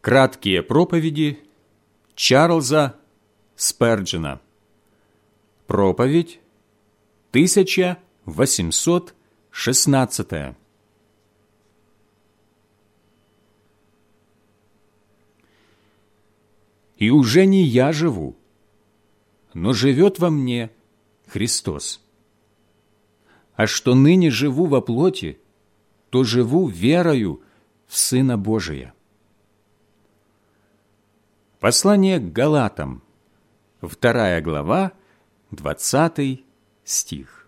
Краткие проповеди Чарльза Сперджена. Проповедь 1816. «И уже не я живу, но живет во мне Христос. А что ныне живу во плоти, то живу верою в Сына Божия». Послание к Галатам, 2 глава, 20 стих.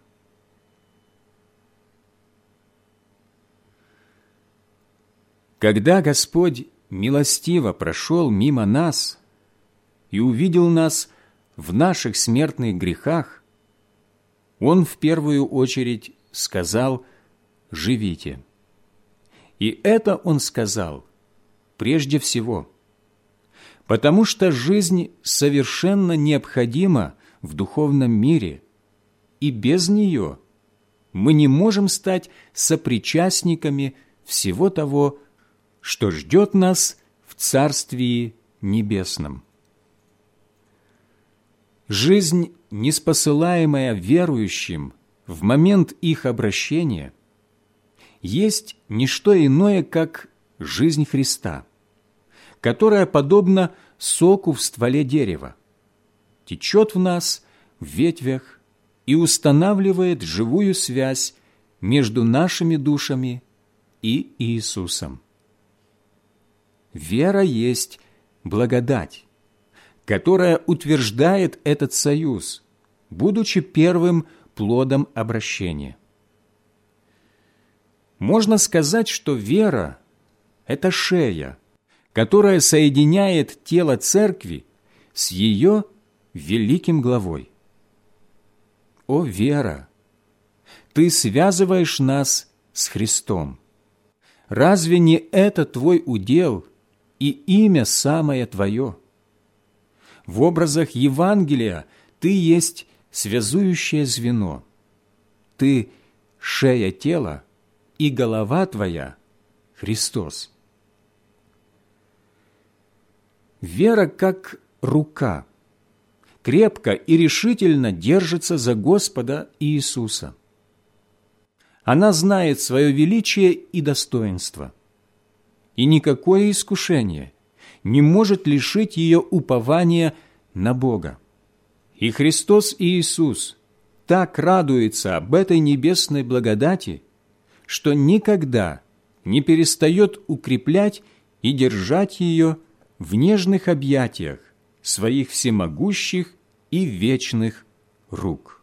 Когда Господь милостиво прошел мимо нас и увидел нас в наших смертных грехах, Он в первую очередь сказал: «Живите». И это Он сказал прежде всего, потому что жизнь совершенно необходима в духовном мире, и без нее мы не можем стать сопричастниками всего того, что ждет нас в Царствии Небесном. Жизнь, ниспосылаемая верующим в момент их обращения, есть не что иное, как жизнь Христа, которая подобна соку в стволе дерева, течет в нас в ветвях и устанавливает живую связь между нашими душами и Иисусом. Вера есть благодать, которая утверждает этот союз, будучи первым плодом обращения. Можно сказать, что вера – это шея, которая соединяет тело Церкви с ее великим главой. О, вера! Ты связываешь нас с Христом. Разве не это твой удел и имя самое твое? В образах Евангелия ты есть связующее звено. Ты – шея тела, и голова твоя – Христос. Вера, как рука, крепко и решительно держится за Господа Иисуса. Она знает свое величие и достоинство, и никакое искушение не может лишить ее упования на Бога. И Христос Иисус так радуется об этой небесной благодати, что никогда не перестает укреплять и держать ее в нежных объятиях своих всемогущих и вечных рук.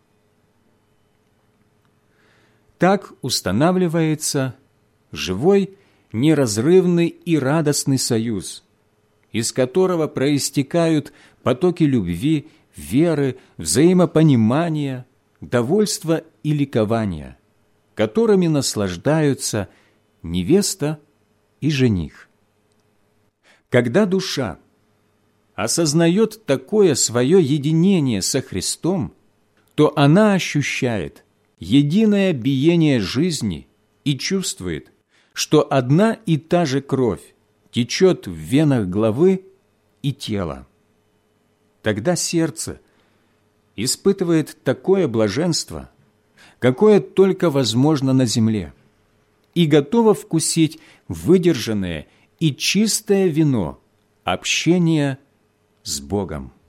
Так устанавливается живой, неразрывный и радостный союз, из которого проистекают потоки любви, веры, взаимопонимания, довольства и ликования, которыми наслаждаются невеста и жених. Когда душа осознает такое свое единение со Христом, то она ощущает единое биение жизни и чувствует, что одна и та же кровь течет в венах головы и тела. Тогда сердце испытывает такое блаженство, какое только возможно на земле, и готово вкусить выдержанное и чистое вино общения с Богом.